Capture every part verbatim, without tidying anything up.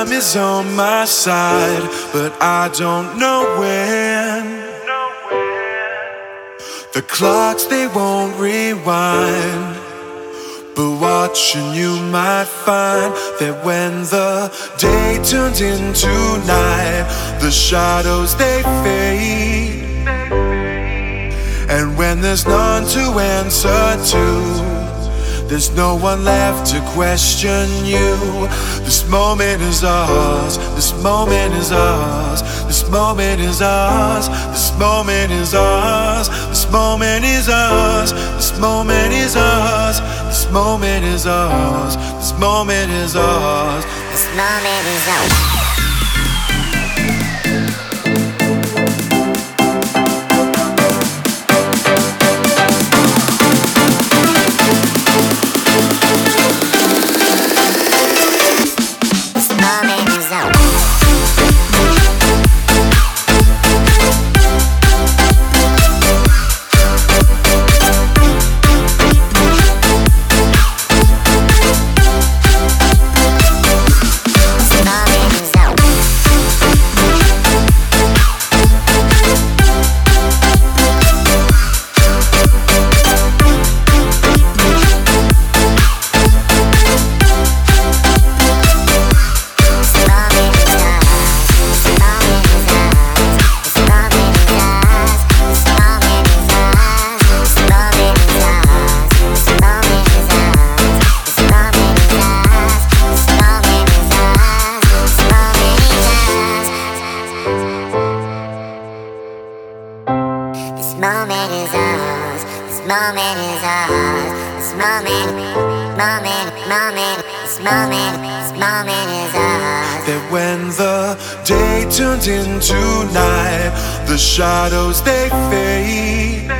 Time is on my side, but I don't know when. The clocks, they won't rewind, but watching you might find that when the day turns into night, the shadows, they fade. And when there's none to answer to, there's no one left to question you. This moment is ours, this moment is ours, this moment is ours, this moment is ours, this moment is ours, this moment is ours, this moment is ours, this moment is ours, this moment is ours. This moment is ours, this moment is ours, this moment, moment, moment, this moment, this moment is ours. That when the day turns into night, the shadows, they fade.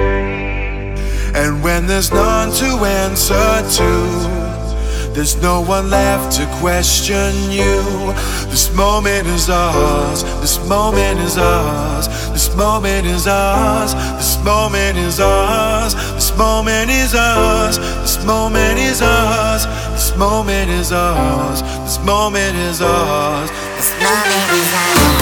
And when there's none to answer to, there's no one left to question you. This moment is ours, this moment is ours, this moment is ours, this moment is ours, this moment is ours, this moment is ours, this moment is ours, this moment is ours, this moment is ours.